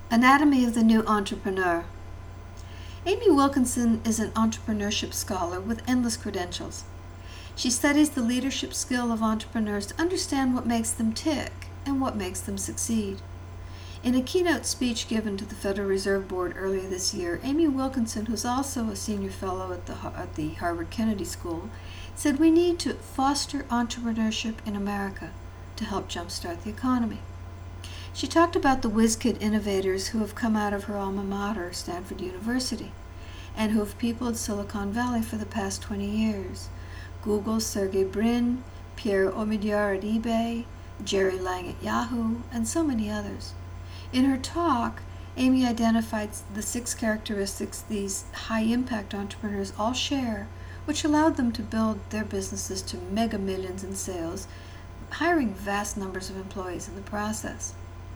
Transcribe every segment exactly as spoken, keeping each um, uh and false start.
Anatomy of the New Entrepreneur. Amy Wilkinson is an entrepreneurship scholar with endless credentials. She studies the leadership skill of entrepreneurs to understand what makes them tick and what makes them succeed. In a keynote speech given to the Federal Reserve Board earlier this year, Amy Wilkinson, who's also a senior fellow at the, at the Harvard Kennedy School, said we need to foster entrepreneurship in America to help jumpstart the economy. She talked about the whiz-kid innovators who have come out of her alma mater, Stanford University, and who have peopled Silicon Valley for the past twenty years. Google's Sergey Brin, Pierre Omidyar at eBay, Jerry Lang at Yahoo, and so many others. In her talk, Amy identified the six characteristics these high-impact entrepreneurs all share, which allowed them to build their businesses to mega millions in sales, hiring vast numbers of employees in the process.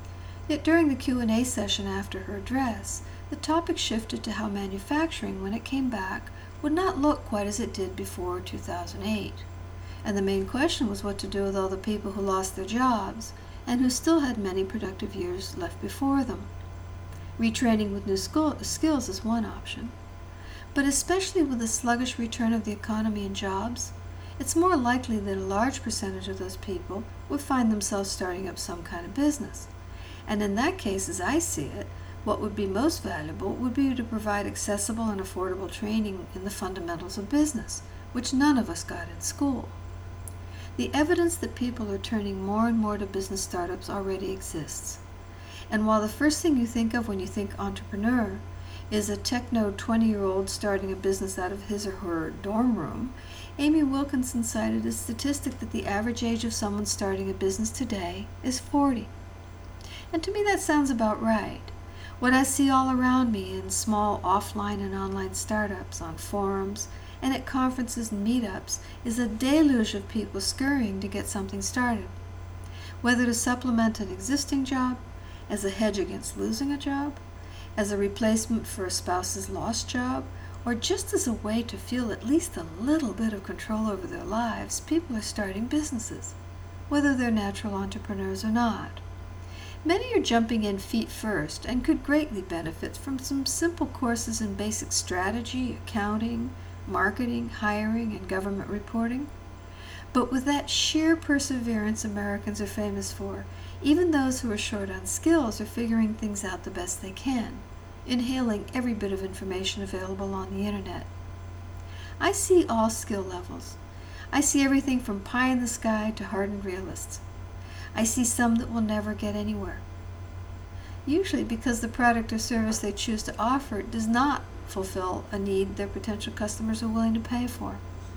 Yet during the Q and A session after her address, the topic shifted to how manufacturing, when it came back, would not look quite as it did before two thousand eight. And the main question was what to do with all the people who lost their jobs and who still had many productive years left before them. Retraining with new school, skills is one option. But especially with the sluggish return of the economy and jobs, it's more likely that a large percentage of those people would find themselves starting up some kind of business. And in that case, as I see it, what would be most valuable would be to provide accessible and affordable training in the fundamentals of business, which none of us got in school. The evidence that people are turning more and more to business startups already exists. And while the first thing you think of when you think entrepreneur is a techno twenty-year-old starting a business out of his or her dorm room, Amy Wilkinson cited a statistic that the average age of someone starting a business today is forty. And to me that sounds about right. What I see all around me in small offline and online startups, on forums, and at conferences and meetups is a deluge of people scurrying to get something started. Whether to supplement an existing job, as a hedge against losing a job, as a replacement for a spouse's lost job, or just as a way to feel at least a little bit of control over their lives, people are starting businesses, whether they're natural entrepreneurs or not. Many are jumping in feet first and could greatly benefit from some simple courses in basic strategy, accounting, marketing, hiring, and government reporting. But with that sheer perseverance Americans are famous for, even those who are short on skills are figuring things out the best they can, inhaling every bit of information available on the internet. I see all skill levels. I see everything from pie in the sky to hardened realists. I see some that will never get anywhere, usually because the product or service they choose to offer does not fulfill a need their potential customers are willing to pay for.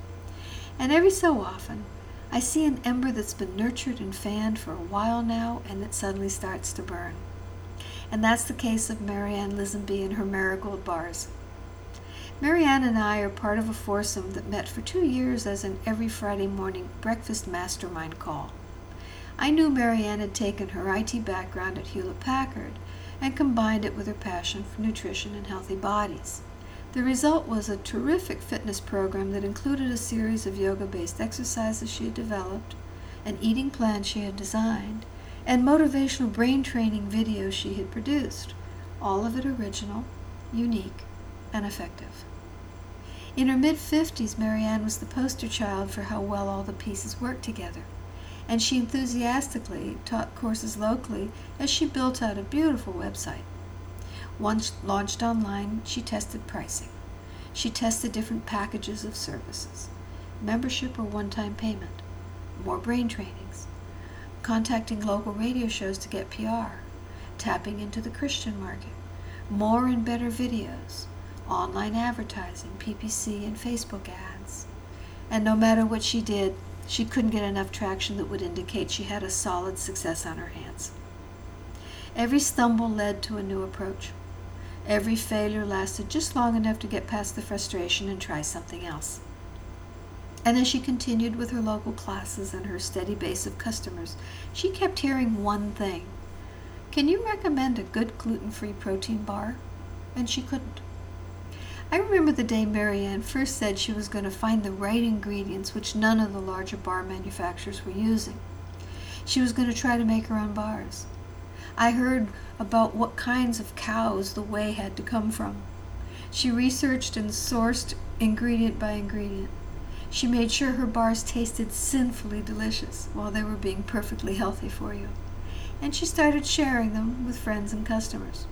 And every so often, I see an ember that's been nurtured and fanned for a while now and that suddenly starts to burn. And that's the case of Marianne Lisenby and her Marigold Bars. Marianne and I are part of a foursome that met for two years as an every Friday morning breakfast mastermind call. I knew Marianne had taken her I T background at Hewlett-Packard and combined it with her passion for nutrition and healthy bodies. The result was a terrific fitness program that included a series of yoga-based exercises she had developed, an eating plan she had designed, and motivational brain training videos she had produced, all of it original, unique, and effective. In her mid-fifties, Marianne was the poster child for how well all the pieces worked together, and she enthusiastically taught courses locally as she built out a beautiful website. Once launched online, she tested pricing. She tested different packages of services, membership or one-time payment, more brain trainings, contacting local radio shows to get P R, tapping into the Christian market, more and better videos, online advertising, P P C, and Facebook ads. And no matter what she did, she couldn't get enough traction that would indicate she had a solid success on her hands. Every stumble led to a new approach. Every failure lasted just long enough to get past the frustration and try something else. And as she continued with her local classes and her steady base of customers, she kept hearing one thing: "Can you recommend a good gluten-free protein bar?" And she couldn't. I remember the day Marianne first said she was going to find the right ingredients which none of the larger bar manufacturers were using. She was going to try to make her own bars. I heard about what kinds of cows the whey had to come from. She researched and sourced ingredient by ingredient. She made sure her bars tasted sinfully delicious while they were being perfectly healthy for you. And she started sharing them with friends and customers.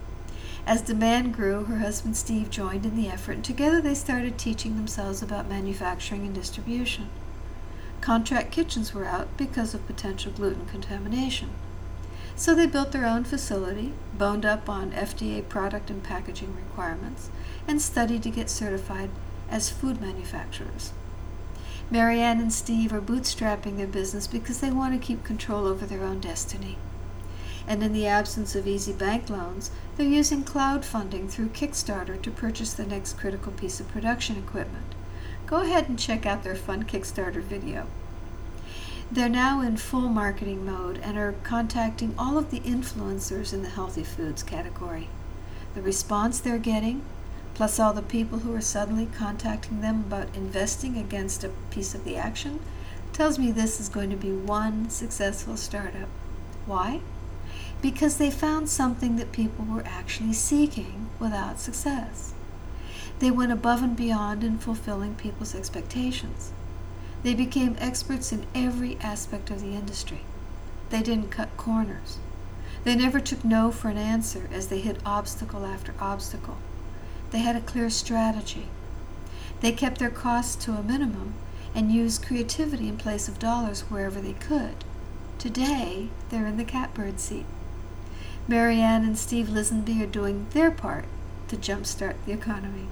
As demand grew, her husband Steve joined in the effort, and together they started teaching themselves about manufacturing and distribution. Contract kitchens were out because of potential gluten contamination. So they built their own facility, boned up on F D A product and packaging requirements, and studied to get certified as food manufacturers. Marianne and Steve are bootstrapping their business because they want to keep control over their own destiny. And in the absence of easy bank loans, they're using crowdfunding through Kickstarter to purchase the next critical piece of production equipment. Go ahead and check out their fun Kickstarter video. They're now in full marketing mode and are contacting all of the influencers in the healthy foods category. The response they're getting, plus all the people who are suddenly contacting them about investing against a piece of the action, tells me this is going to be one successful startup. Why? Because they found something that people were actually seeking without success. They went above and beyond in fulfilling people's expectations. They became experts in every aspect of the industry. They didn't cut corners. They never took no for an answer as they hit obstacle after obstacle. They had a clear strategy. They kept their costs to a minimum and used creativity in place of dollars wherever they could. Today, they're in the catbird seat. Marianne and Steve Lisenby are doing their part to jumpstart the economy.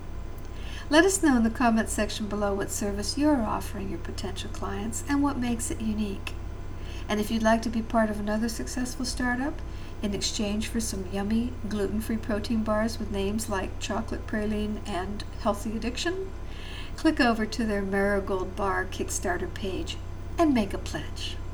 Let us know in the comments section below what service you're offering your potential clients and what makes it unique. And if you'd like to be part of another successful startup in exchange for some yummy gluten-free protein bars with names like Chocolate Praline and Healthy Addiction, click over to their Marigold Bar Kickstarter page and make a pledge.